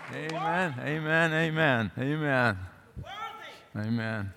Amen, amen, amen, amen, amen.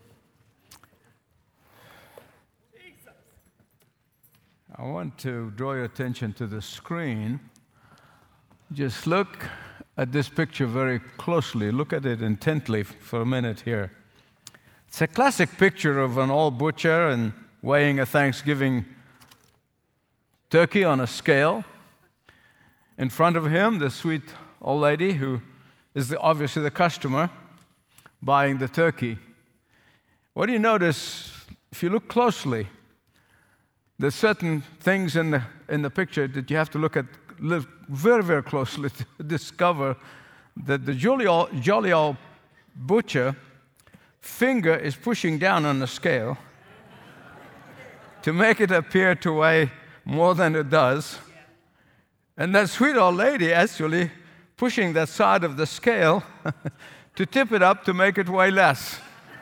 I want to draw your attention to the screen. Just look at this picture very closely. Look at it intently for a minute here. It's a classic picture of an old butcher and weighing a Thanksgiving turkey on a scale. In front of him, the sweet old lady who is obviously the customer buying the turkey. What do you notice? If you look closely, there's certain things in the picture that you have to look very, very closely to discover that the jolly old butcher finger is pushing down on the scale to make it appear to weigh more than it does. And that sweet old lady actually pushing that side of the scale to tip it up to make it weigh less.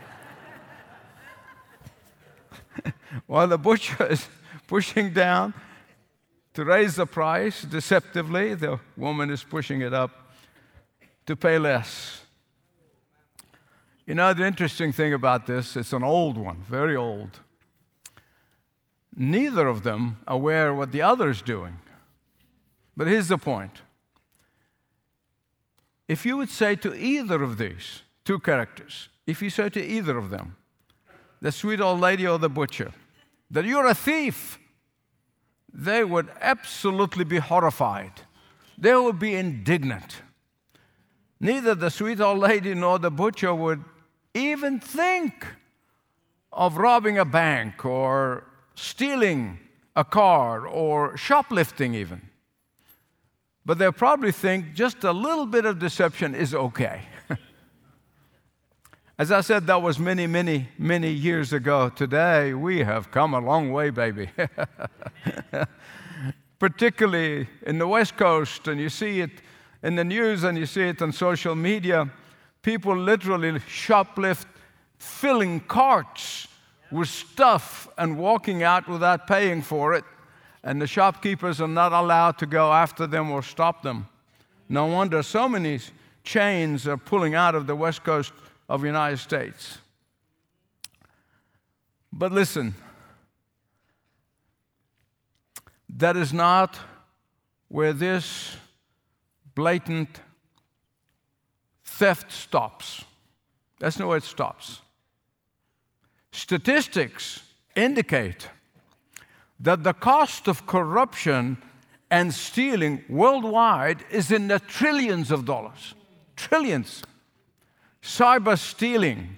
While the butcher is pushing down to raise the price deceptively, the woman is pushing it up to pay less. You know, the interesting thing about this, it's an old one, very old. Neither of them are aware what the other is doing. But here's the point. If you would say to either of these two characters, if you say to either of them, the sweet old lady or the butcher, that you're a thief, they would absolutely be horrified. They would be indignant. Neither the sweet old lady nor the butcher would even think of robbing a bank or stealing a car or shoplifting even. But they'll probably think just a little bit of deception is okay. As I said, that was many, many, many years ago. Today, we have come a long way, baby. Particularly in the West Coast, and you see it in the news and you see it on social media. People literally shoplift, filling carts with stuff and walking out without paying for it. And the shopkeepers are not allowed to go after them or stop them. No wonder so many chains are pulling out of the West Coast of the United States. But listen, that is not where this blatant theft stops. That's not where it stops. Statistics indicate that the cost of corruption and stealing worldwide is in the trillions of dollars. Trillions. Cyber stealing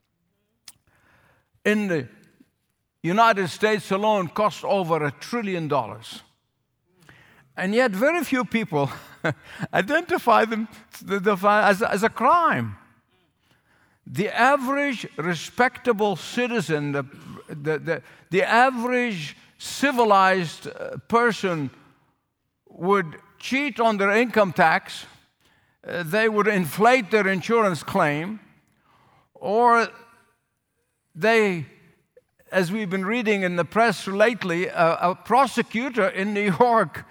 in the United States alone costs over $1 trillion. And yet very few people identify them as a crime. The average respectable citizen, the average civilized person would cheat on their income tax, they would inflate their insurance claim, or they, as we've been reading in the press lately, a prosecutor in New York,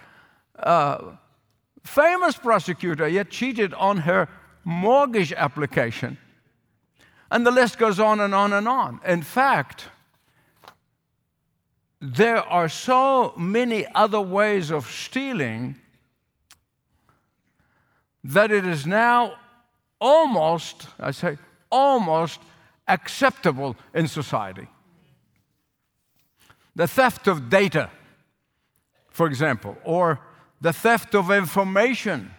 famous prosecutor, yet cheated on her mortgage application. And the list goes on and on and on. In fact, there are so many other ways of stealing that it is now almost acceptable in society. The theft of data, for example, or the theft of information.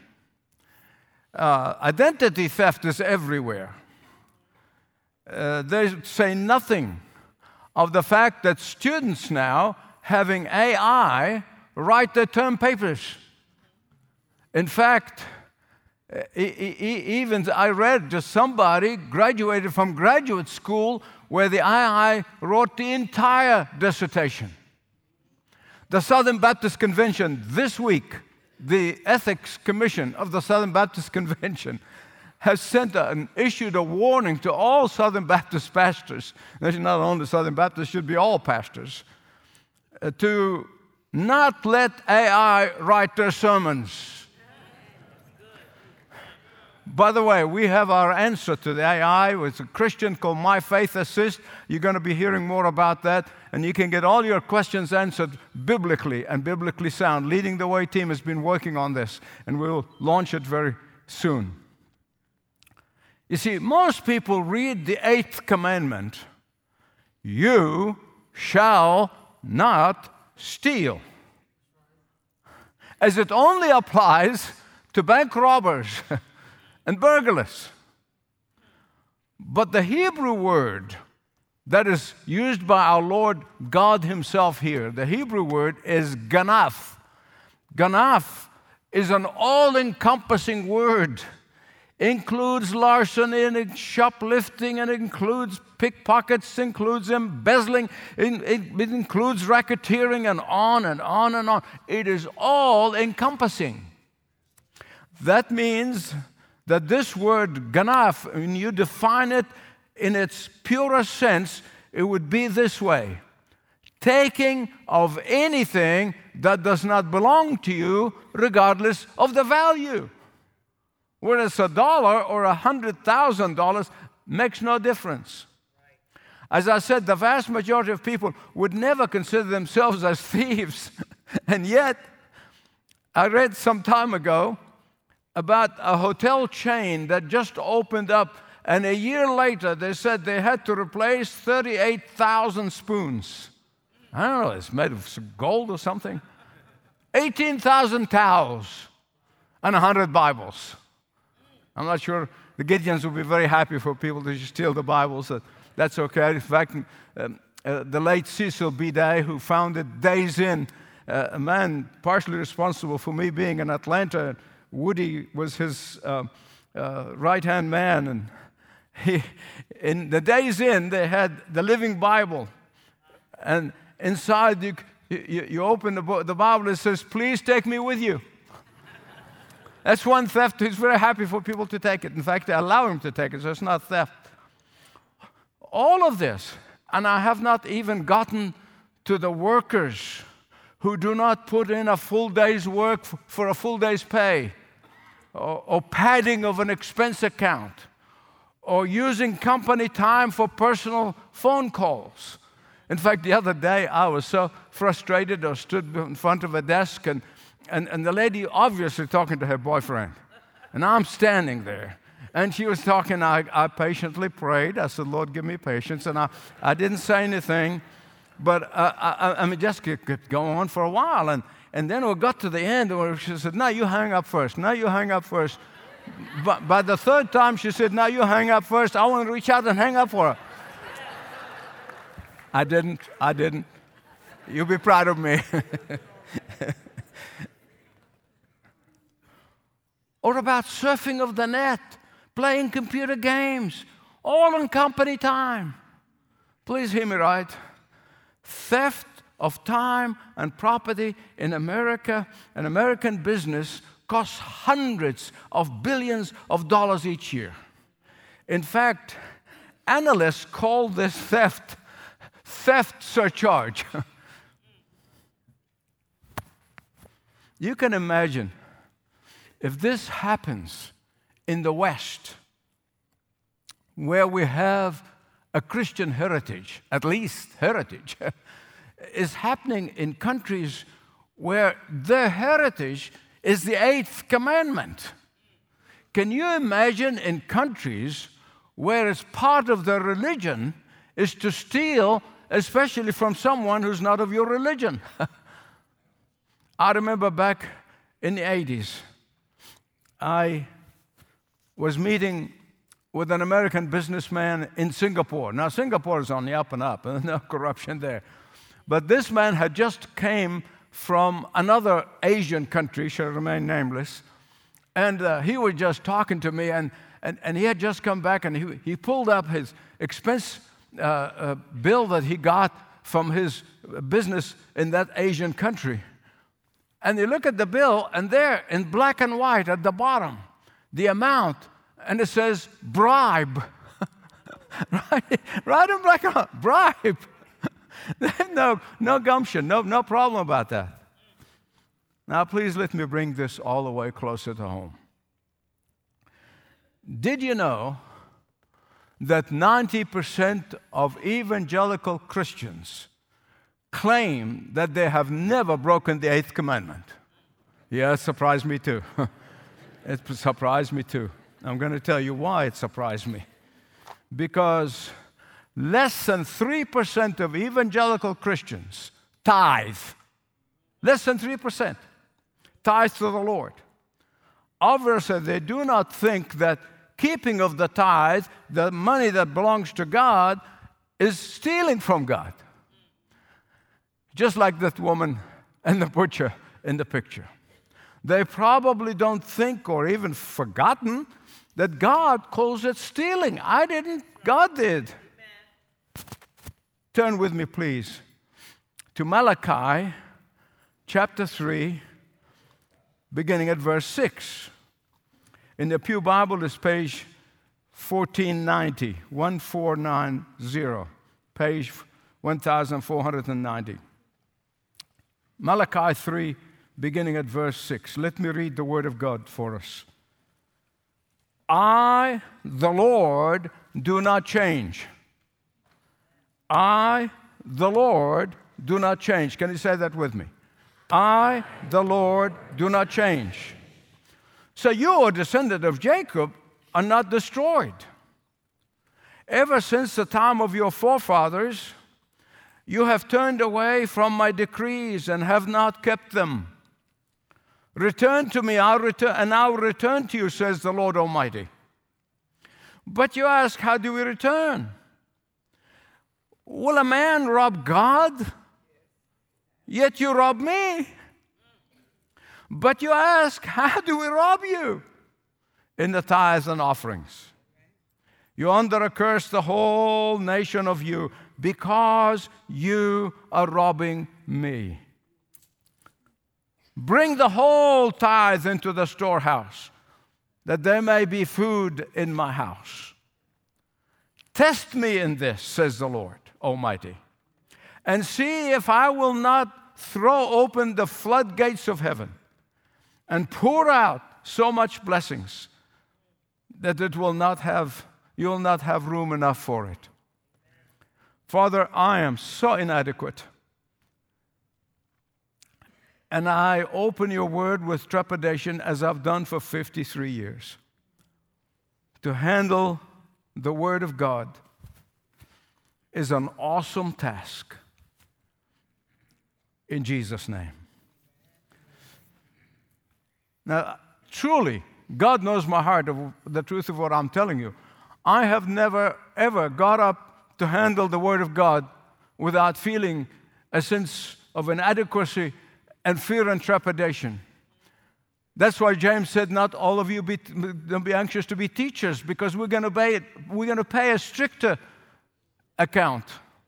Identity theft is everywhere. They say nothing of the fact that students now having AI write their term papers. In fact, even I read just somebody graduated from graduate school where the AI wrote the entire dissertation. The Southern Baptist Convention this week, the Ethics Commission of the Southern Baptist Convention has issued a warning to all Southern Baptist pastors, not only Southern Baptists, should be all pastors, to not let AI write their sermons. By the way, we have our answer to the AI. It's a Christian called My Faith Assist. You're going to be hearing more about that. And you can get all your questions answered biblically and biblically sound. Leading the Way team has been working on this, and we'll launch it very soon. You see, most people read the 8th commandment, you shall not steal, as it only applies to bank robbers and burglars. But the Hebrew word that is used by our Lord God Himself here, the Hebrew word is ganaf. Ganaf is an all-encompassing word. Includes larceny, and it shoplifting, and it includes pickpockets, includes embezzling, it includes racketeering, and on and on and on. It is all encompassing. That means that this word ganaf, when you define it in its purest sense, it would be this way: taking of anything that does not belong to you, regardless of the value. Whether it's $1 or $100,000 makes no difference. As I said, the vast majority of people would never consider themselves as thieves. And yet, I read some time ago about a hotel chain that just opened up, and a year later they said they had to replace 38,000 spoons. I don't know, it's made of gold or something. 18,000 towels and 100 Bibles. I'm not sure the Gideons will be very happy for people to steal the Bibles. That's okay. In fact, the late Cecil B. Day, who founded Days Inn, a man partially responsible for me being in Atlanta. Woody was his right-hand man. And in the Days Inn, they had the Living Bible. And inside, you open the Bible, it says, "Please take me with you." That's one theft. He's very happy for people to take it. In fact, they allow him to take it, so it's not theft. All of this, and I have not even gotten to the workers who do not put in a full day's work for a full day's pay, or padding of an expense account, or using company time for personal phone calls. In fact, the other day, I was so frustrated. I stood in front of a desk, and the lady obviously talking to her boyfriend. And I'm standing there. And she was talking. I patiently prayed. I said, "Lord, give me patience." And I didn't say anything. But I mean, just could go on for a while. And then we got to the end where she said, "No, you hang up first. No, you hang up first." But by the third time, she said, "No, you hang up first." I want to reach out and hang up for her. I didn't. You'll be proud of me. Or about surfing of the net, playing computer games, all on company time. Please hear me right. Theft of time and property in America, an American business, costs hundreds of billions of dollars each year. In fact, analysts call this theft surcharge. You can imagine if this happens in the West, where we have a Christian heritage, at least heritage, is happening in countries where their heritage is the 8th commandment. Can you imagine in countries where it's part of their religion is to steal, especially from someone who's not of your religion? I remember back in the 80s, I was meeting with an American businessman in Singapore. Now, Singapore is on the up and up, and no corruption there. But this man had just came from another Asian country, shall remain nameless, and he was just talking to me, and he had just come back, and he pulled up his expense bill that he got from his business in that Asian country. And you look at the bill, and there, in black and white at the bottom, the amount, and it says bribe. right in black and white, bribe. no gumption, no problem about that. Now, please let me bring this all the way closer to home. Did you know that 90% of evangelical Christians claim that they have never broken the eighth commandment? Yeah, it surprised me too. It surprised me too. I'm going to tell you why it surprised me. Because less than 3% of evangelical Christians tithe. Less than 3% tithe to the Lord. Obviously, they do not think that keeping of the tithe, the money that belongs to God, is stealing from God. Just like that woman and the butcher in the picture. They probably don't think or even forgotten that God calls it stealing. I didn't, God did. Turn with me, please, to Malachi chapter 3, beginning at verse 6. In the Pew Bible, it's page 1490, 1490, page 1490. Malachi 3, beginning at verse 6. Let me read the word of God for us. I, the Lord, do not change. I, the Lord, do not change. Can you say that with me? I, the Lord, do not change. So you, a descendant of Jacob, are not destroyed. Ever since the time of your forefathers, you have turned away from my decrees and have not kept them. Return to me, I'll return, and I'll return to you, says the Lord Almighty. But you ask, how do we return? Will a man rob God? Yet you rob me. But you ask, how do we rob you? In the tithes and offerings. You're under a curse, the whole nation of you, because you are robbing me. Bring the whole tithe into the storehouse, that there may be food in my house. Test me in this, says the Lord Almighty, and see if I will not throw open the floodgates of heaven and pour out so much blessings that you will not have room enough for it. Father, I am so inadequate. And I open your word with trepidation, as I've done for 53 years. To handle the word of God is an awesome task. In Jesus' name. Now, truly, God knows my heart of the truth of what I'm telling you. I have never, ever got up to handle the Word of God without feeling a sense of inadequacy and fear and trepidation. That's why James said, not all of you don't be anxious to be teachers, because we're going to pay a stricter account,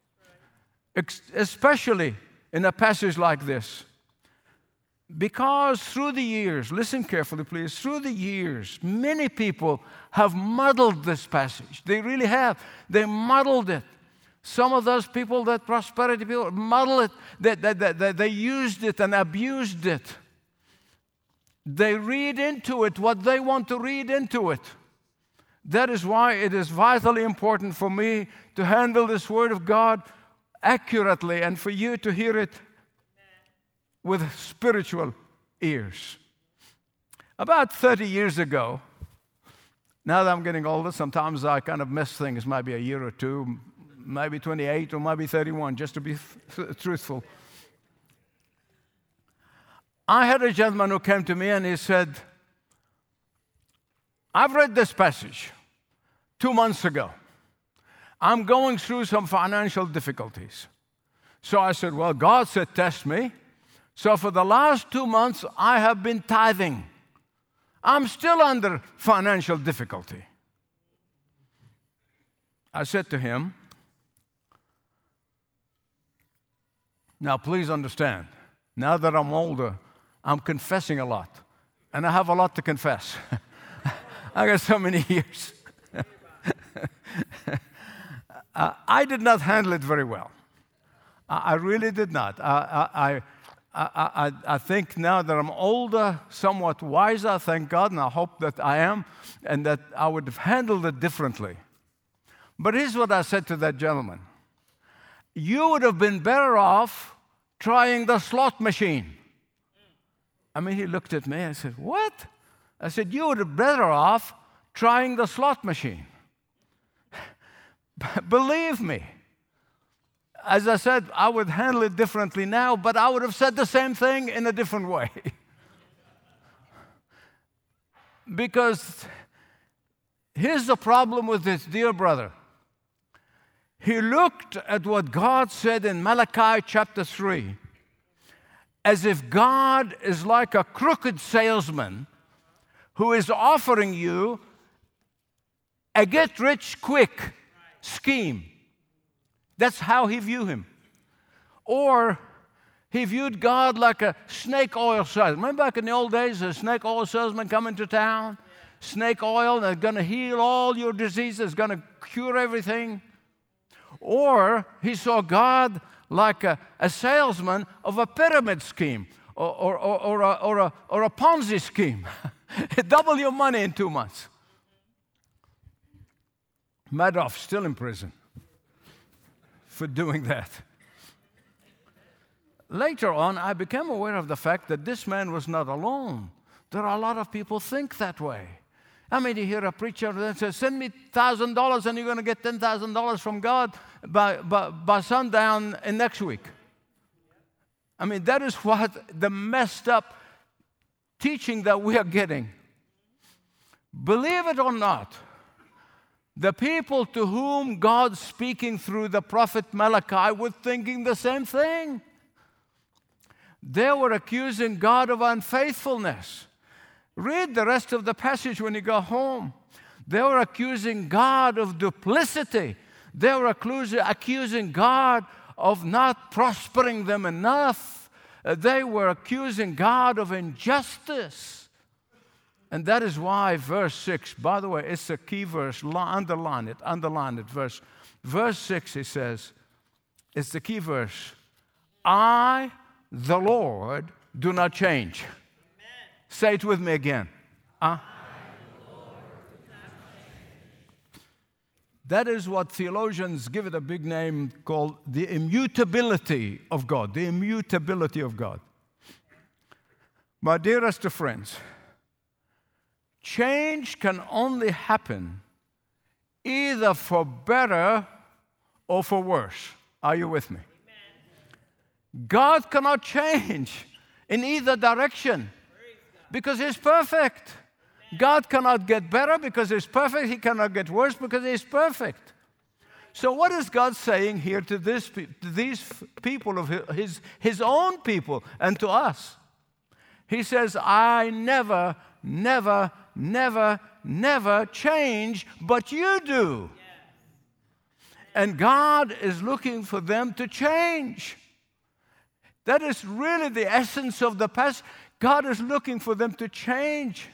especially in a passage like this. Because through the years, listen carefully please, through the years, many people have muddled this passage. They really have. They muddled it. Some of those people, that prosperity people, muddle it. They used it and abused it. They read into it what they want to read into it. That is why it is vitally important for me to handle this Word of God accurately and for you to hear it with spiritual ears. About 30 years ago, now that I'm getting older, sometimes I kind of miss things, maybe a year or two, maybe 28 or maybe 31, just to be truthful. I had a gentleman who came to me and he said, I've read this passage 2 months ago. I'm going through some financial difficulties. So I said, well, God said, test me. So for the last 2 months, I have been tithing. I'm still under financial difficulty. I said to him, now please understand, now that I'm older, I'm confessing a lot. And I have a lot to confess. I got so many years. I did not handle it very well. I really did not. I think now that I'm older, somewhat wiser, thank God, and I hope that I am, and that I would have handled it differently. But here's what I said to that gentleman. You would have been better off trying the slot machine. I mean, he looked at me and said, what? I said, you would have been better off trying the slot machine. Believe me. As I said, I would handle it differently now, but I would have said the same thing in a different way. Because here's the problem with this dear brother. He looked at what God said in Malachi chapter 3 as if God is like a crooked salesman who is offering you a get-rich-quick scheme. That's how he viewed him. Or he viewed God like a snake oil salesman. Remember back in the old days, a snake oil salesman coming to town? Snake oil, that's going to heal all your diseases, going to cure everything. Or he saw God like a salesman of a pyramid scheme or a Ponzi scheme. Double your money in 2 months. Madoff still in prison for doing that. Later on, I became aware of the fact that this man was not alone. There are a lot of people think that way. I mean, you hear a preacher that says, send me $1,000 and you're going to get $10,000 from God by sundown in next week. I mean, that is what the messed up teaching that we are getting. Believe it or not, the people to whom God's speaking through the prophet Malachi were thinking the same thing. They were accusing God of unfaithfulness. Read the rest of the passage when you go home. They were accusing God of duplicity. They were accusing God of not prospering them enough. They were accusing God of injustice. And that is why verse 6, by the way, it's a key verse. Underline it. Verse 6, he says, it's the key verse. I, the Lord, do not change. Amen. Say it with me again. That is what theologians give it a big name called the immutability of God. The immutability of God. My dearest of friends, change can only happen either for better or for worse. Are you with me? Amen. God cannot change in either direction because He's perfect. Amen. God cannot get better because He's perfect. He cannot get worse because He's perfect. So what is God saying here to these people of His own people and to us? He says, I never change, but you do. And God is looking for them to change. That is really the essence of the passage. God is looking for them to change.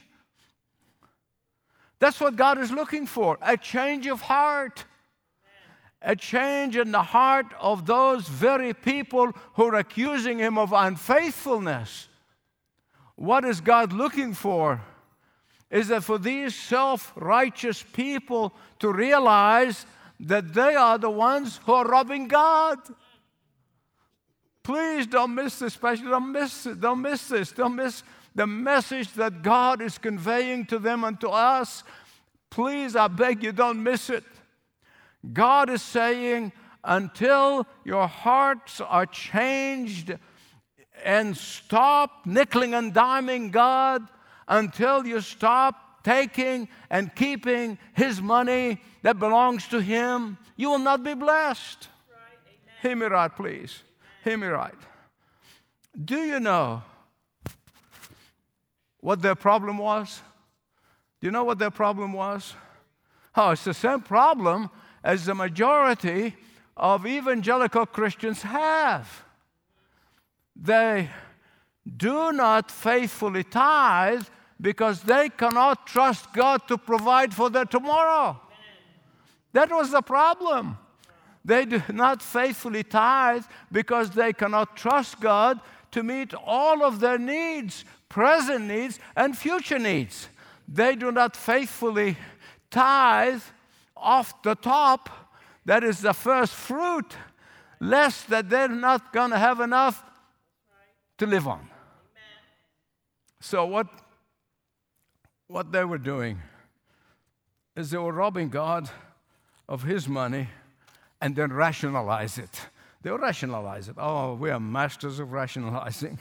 That's what God is looking for, a change of heart. A change in the heart of those very people who are accusing Him of unfaithfulness. What is God looking for? Is that for these self-righteous people to realize that they are the ones who are robbing God. Please don't miss this passage. Don't miss it. Don't miss this. Don't miss the message that God is conveying to them and to us. Please, I beg you, don't miss it. God is saying, until your hearts are changed and stop nickeling and diming God, until you stop taking and keeping His money that belongs to Him, you will not be blessed. Right. Hear me right, please. Hear me right. Do you know what their problem was? Do you know what their problem was? Oh, it's the same problem as the majority of evangelical Christians have. They do not faithfully tithe because they cannot trust God to provide for their tomorrow. That was the problem. They do not faithfully tithe because they cannot trust God to meet all of their needs, present needs and future needs. They do not faithfully tithe off the top, that is the first fruit, lest that they're not going to have enough to live on. So what they were doing is they were robbing God of His money and then rationalize it. They will rationalize it. Oh, we are masters of rationalizing.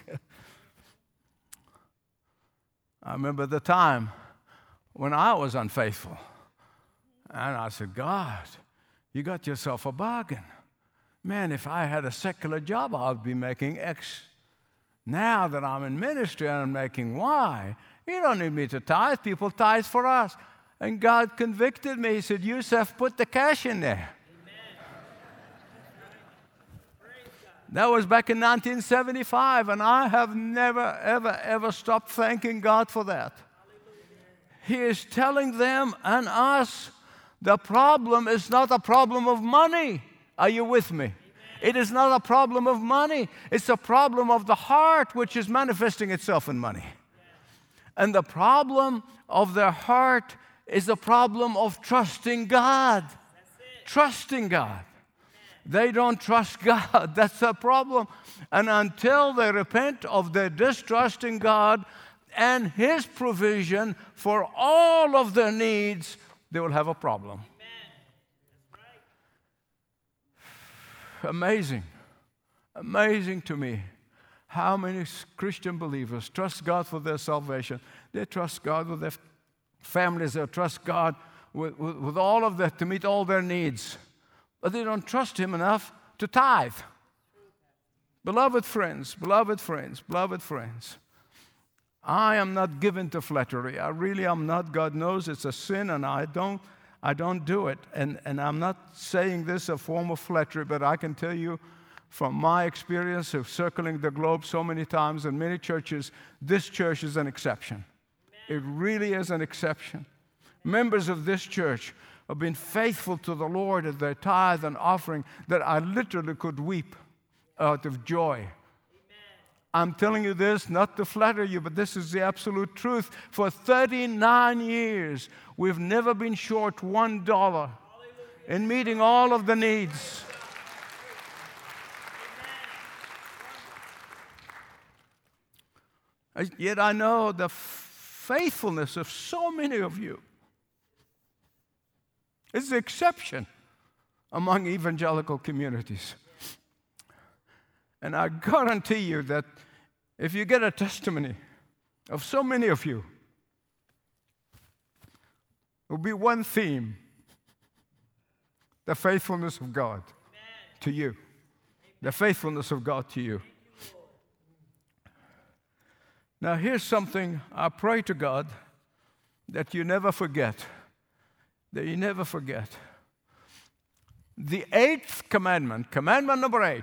I remember the time when I was unfaithful. And I said, God, you got yourself a bargain. Man, if I had a secular job, I'd be making X. Now that I'm in ministry and I'm making Y, you don't need me to tithe. People tithe for us. And God convicted me. He said, Yusuf, put the cash in there. That was back in 1975, and I have never, ever, ever stopped thanking God for that. He is telling them and us, the problem is not a problem of money. Are you with me? It is not a problem of money. It's a problem of the heart, which is manifesting itself in money. And the problem of their heart is the problem of trusting God. Trusting God. They don't trust God. That's the problem. And until they repent of their distrust in God and His provision for all of their needs, they will have a problem. Amazing. Amazing to me how many Christian believers trust God for their salvation. They trust God with their families. They trust God with all of that to meet all their needs. But they don't trust Him enough to tithe. Beloved friends, beloved friends, beloved friends, I am not given to flattery. I really am not. God knows it's a sin, and I don't do it. And I'm not saying this a form of flattery, but I can tell you from my experience of circling the globe so many times in many churches, this church is an exception. It really is an exception. Members of this church have been faithful to the Lord at their tithe and offering that I literally could weep out of joy. I'm telling you this not to flatter you, but this is the absolute truth. For 39 years, we've never been short $1 in meeting all of the needs. Yet I know the faithfulness of so many of you. It's the exception among evangelical communities. And I guarantee you that if you get a testimony of so many of you, there will be one theme: the faithfulness of God to you. The faithfulness of God to you. Now, here's something I pray to God that you never forget. That you never forget. The 8th commandment, commandment number 8,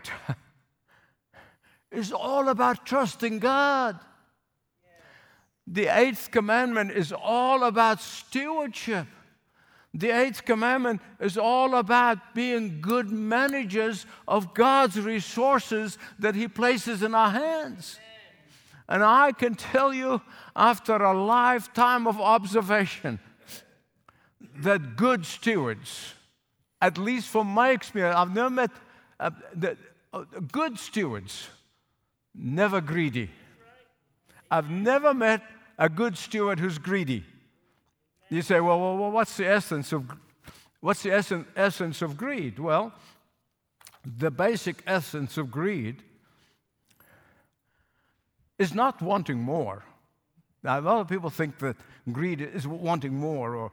is all about trusting God. The 8th commandment is all about stewardship. The 8th commandment is all about being good managers of God's resources that He places in our hands. And I can tell you, after a lifetime of observation, that good stewards, at least from my experience, I've never met good stewards, never greedy. I've never met a good steward who's greedy. You say, well, what's the essence of greed? Well, the basic essence of greed is not wanting more. Now, a lot of people think that greed is wanting more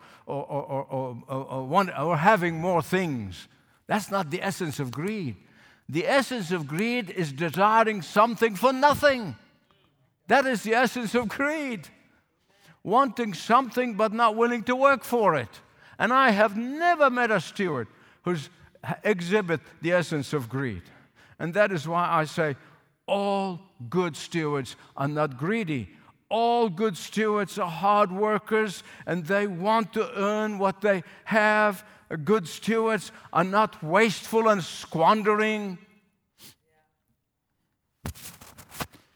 or having more things. That's not the essence of greed. The essence of greed is desiring something for nothing. That is the essence of greed. Wanting something but not willing to work for it. And I have never met a steward who's exhibit the essence of greed. And that is why I say all good stewards are not greedy. All good stewards are hard workers, and they want to earn what they have. Good stewards are not wasteful and squandering.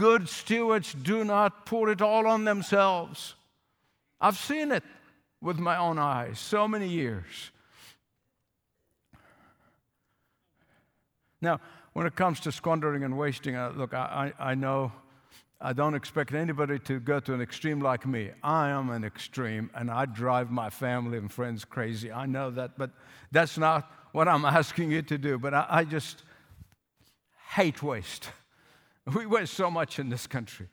Good stewards do not pour it all on themselves. I've seen it with my own eyes so many years. Now, when it comes to squandering and wasting, look, I know I don't expect anybody to go to an extreme like me. I am an extreme, and I drive my family and friends crazy. I know that, but that's not what I'm asking you to do. But I just hate waste. We waste so much in this country.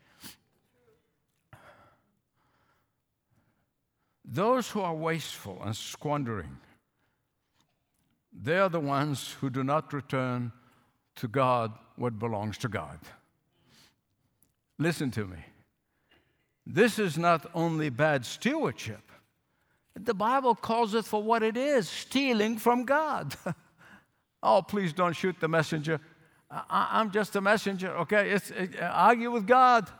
Those who are wasteful and squandering, they are the ones who do not return to God what belongs to God. Listen to me. This is not only bad stewardship. The Bible calls it for what it is, stealing from God. Oh, please don't shoot the messenger. I'm just a messenger, okay? Argue with God.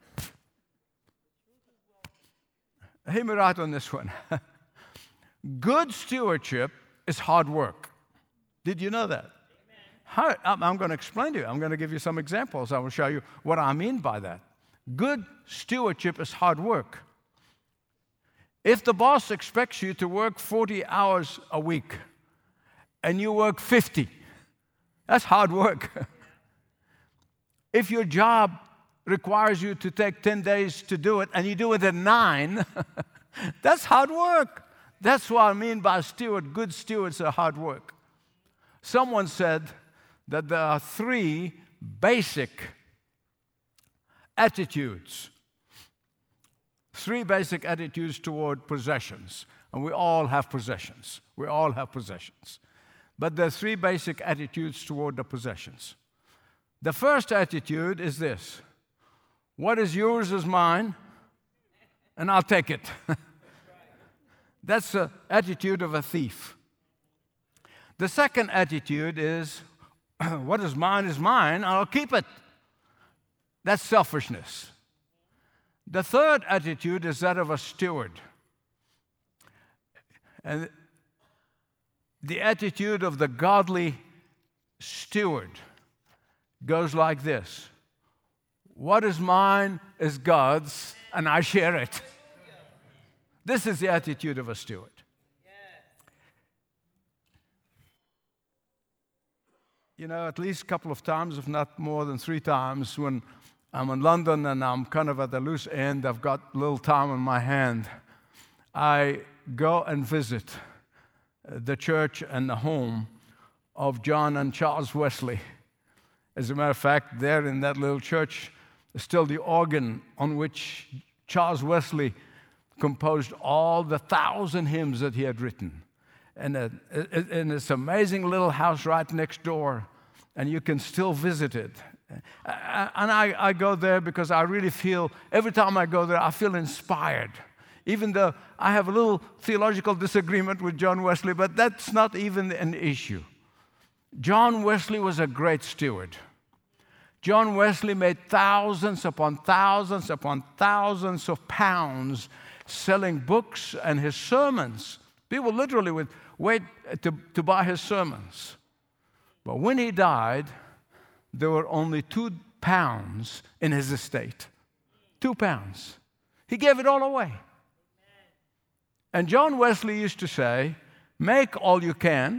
Hear me right on this one. Good stewardship is hard work. Did you know that? I'm going to explain to you. I'm going to give you some examples. I will show you what I mean by that. Good stewardship is hard work. If the boss expects you to work 40 hours a week and you work 50, that's hard work. If your job requires you to take 10 days to do it and you do it in 9, that's hard work. That's what I mean by steward. Good stewards are hard work. Someone said that there are 3 basic attitudes. 3 basic attitudes toward possessions. And we all have possessions. We all have possessions. But there are 3 basic attitudes toward the possessions. The first attitude is this: what is yours is mine, and I'll take it. That's the attitude of a thief. The second attitude is, what is mine, I'll keep it. That's selfishness. The third attitude is that of a steward. And the attitude of the godly steward goes like this: what is mine is God's, and I share it. This is the attitude of a steward. You know, at least a couple of times, if not more than 3 times, when I'm in London and I'm kind of at the loose end, I've got a little time on my hand, I go and visit the church and the home of John and Charles Wesley. As a matter of fact, there in that little church is still the organ on which Charles Wesley composed all the 1,000 hymns that he had written. And in this amazing little house right next door, and you can still visit it. And I go there because I really feel, every time I go there, I feel inspired. Even though I have a little theological disagreement with John Wesley, but that's not even an issue. John Wesley was a great steward. John Wesley made thousands upon thousands upon thousands of pounds selling books and his sermons. People literally would wait to buy his sermons. But when he died, there were only 2 pounds in his estate. 2 pounds. He gave it all away. And John Wesley used to say, make all you can,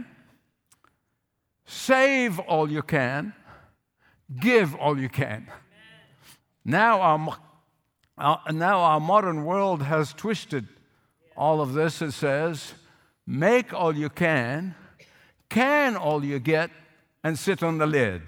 save all you can, give all you can. Now our modern world has twisted all of this and says, make all you can all you get, and sit on the lid.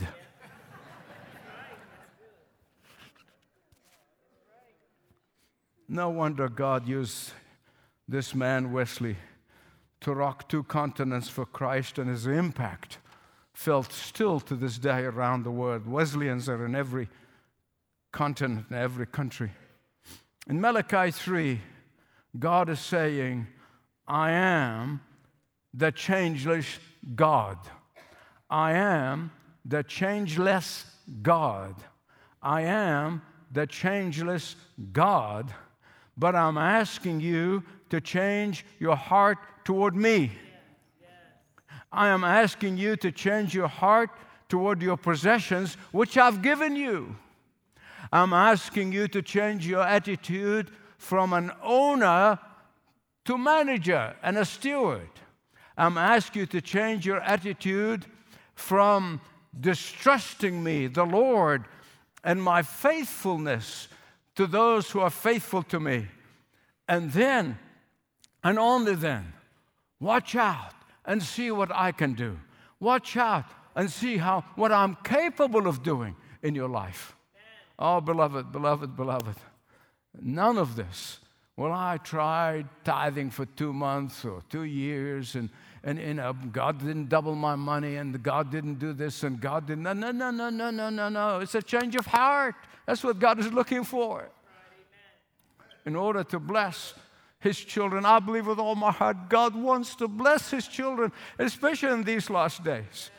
No wonder God used this man, Wesley, to rock 2 continents for Christ, and his impact felt still to this day around the world. Wesleyans are in every continent, in every country. In Malachi 3, God is saying, I am the changeless God. I am the changeless God. I am the changeless God, but I'm asking you to change your heart toward me. I am asking you to change your heart toward your possessions, which I've given you. I'm asking you to change your attitude from an owner to manager and a steward. I'm asking you to change your attitude from distrusting me, the Lord, and my faithfulness to those who are faithful to me. And then, and only then, watch out and see what I can do. Watch out and see what I'm capable of doing in your life. Oh, beloved, beloved, beloved, none of this. Well, I tried tithing for 2 months or 2 years, and God didn't double my money, and God didn't do this, and God didn't. No. It's a change of heart. That's what God is looking for. In order to bless His children, I believe with all my heart, God wants to bless His children, especially in these last days.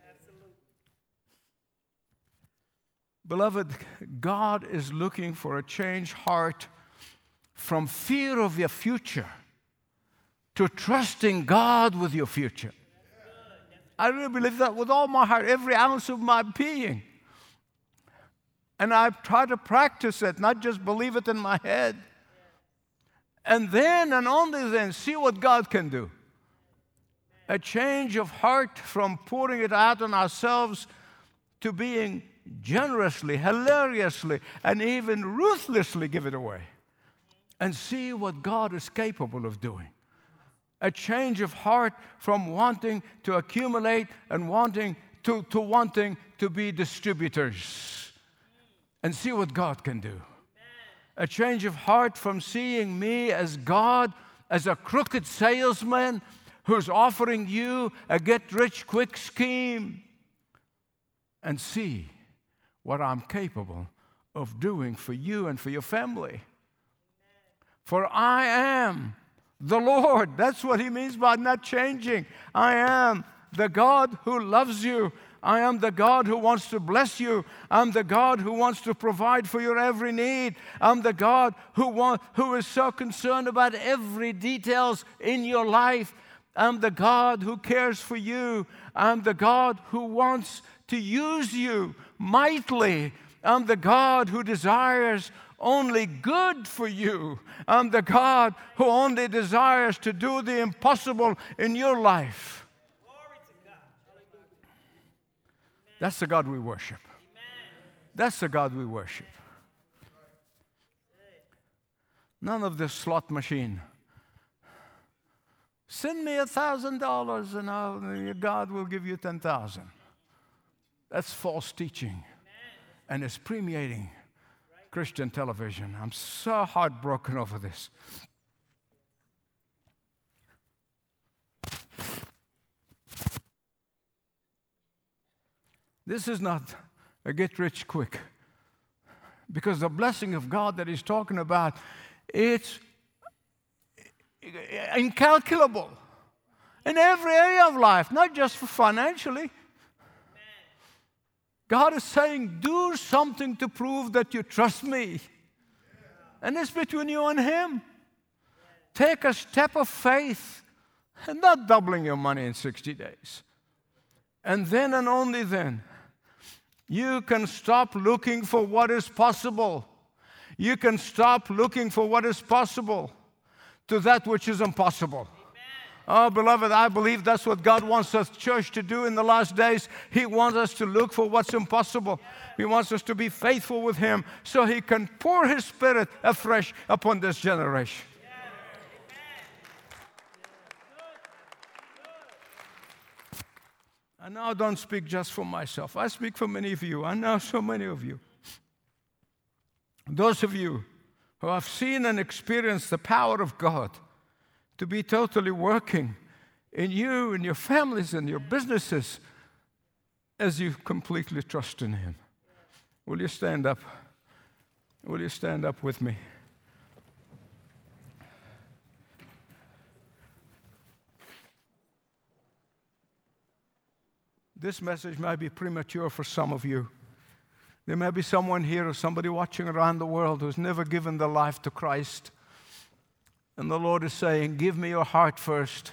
Beloved, God is looking for a changed heart from fear of your future to trusting God with your future. I really believe that with all my heart, every ounce of my being. And I try to practice it, not just believe it in my head. And then and only then see what God can do. A change of heart from pouring it out on ourselves to being generously, hilariously, and even ruthlessly give it away. And see what God is capable of doing. A change of heart from wanting to accumulate and wanting to be distributors. And see what God can do. A change of heart from seeing me as God, as a crooked salesman who's offering you a get-rich-quick scheme. And see what I'm capable of doing for you and for your family. For I am the Lord. That's what He means by not changing. I am the God who loves you. I am the God who wants to bless you. I'm the God who wants to provide for your every need. I'm the God who is so concerned about every details in your life. I'm the God who cares for you. I'm the God who wants to use you mightily. I'm the God who desires only good for you. I'm the God who only desires to do the impossible in your life. That's the God we worship. That's the God we worship. None of this slot machine. Send me $1,000 and God will give you 10,000. That's false teaching. And it's permeating Christian television. I'm so heartbroken over this. This is not a get-rich-quick. Because the blessing of God that He's talking about, it's incalculable in every area of life, not just for financially. God is saying, do something to prove that you trust me. And it's between you and Him. Take a step of faith and not doubling your money in 60 days. And then and only then, you can stop looking for what is possible. You can stop looking for what is possible to that which is impossible. Oh, beloved, I believe that's what God wants us, church, to do in the last days. He wants us to look for what's impossible. He wants us to be faithful with Him so He can pour His Spirit afresh upon this generation. And now I don't speak just for myself. I speak for many of you. I know so many of you. Those of you who have seen and experienced the power of God to be totally working in you and your families and your businesses as you completely trust in Him. Will you stand up? Will you stand up with me? This message might be premature for some of you. There may be someone here or somebody watching around the world who's never given their life to Christ. And the Lord is saying, give me your heart first.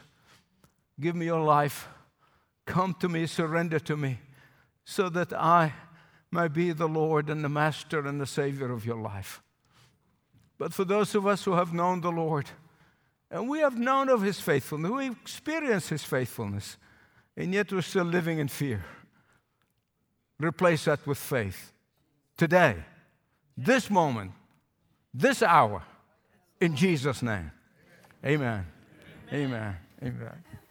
Give me your life. Come to me, surrender to me, so that I might be the Lord and the Master and the Savior of your life. But for those of us who have known the Lord, and we have known of His faithfulness, we experience His faithfulness, and yet we're still living in fear, replace that with faith. Today, this moment, this hour, in Jesus' name. Amen. Amen. Amen.